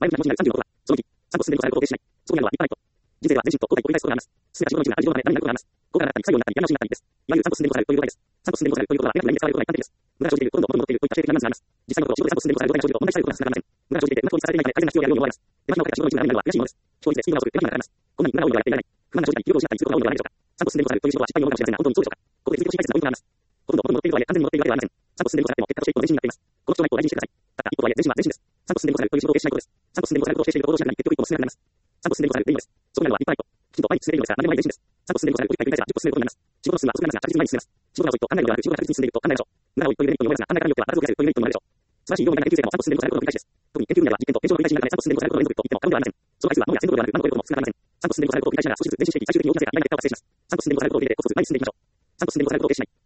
前向きな文字になる30の男は、その時、散歩進んでもされることを停止しない。そこにあるのは一般ライト。人生は全身と心で繰り返すことがあります。すべてが自分の内にあるまで何になることがあります。ここからなったり、最後になったり、やり直しになったりです。いわゆる散歩進んでもされるという状態です。散歩進んでもされるということは、約何に使われることが一般的です。無駄が生じている、今度元に戻っているといった性的な難事があります。実際のところ、仕事で散歩進んでもされる状態が生じると、問題されることが少なくありません。無駄が生じていて、うまく統一されていないため、改善が必要であるように思われます。手間暇をかけた仕事の一部が何になるのは悔しいものです。人一でスピードが遅く、手間暇がかかります。こんなに無駄な労力がやっていられない。不満が生じたり、記憶を失ったりすることが多いのではないでしょうか。散歩進んでもされるという仕事は失敗に思うかもしれませんが、本当にそうでしょうか。ここで続きをし大切なポイントがあります。ほとんど元に戻っているとはいえ、完全に戻っているわけではありません。散歩進んでもされても、結果として一歩の前進になっています。この貴重な一歩を大事にしてください。たった一歩とはいえ、前進は前進です。散歩進んでもされるという仕事を停止しないことです。散歩進んでもされることを停止している行動をしながら結局一歩も進めなくなります。散歩進んでもされるというのです。そこにあるのは一般ライト。きちんと前に進めるのですが、何でも前に前進です。散歩進んでもされるときっかけを繰り返せば10歩進めることになります。仕事の進みは遅くなりますが、着実に前に進めます。仕事が遅いと考えるのではなく、仕事が確実に進んでいると考えましょう。無駄を一歩入れると思いますが、考え方によっては、後続けするというメリットもあるでしょう。素晴らしい業務が研究成果も散歩進んでもされることの繰り返しです。特に研究分野では実験と検証の繰り返しになるため、散歩進んでもされることの連続と言っても過言ではありません。その回数は脳や線路ではなく、何の超えることも少なくありません。散歩進んでもされることを繰り返しながら少しずつ前進していき、最終的に大きな成果、意外な結果を達成します。散歩進んでもされることを入れて、コツコツ前に進んでいきましょう。散歩進んでもされることを停止しない。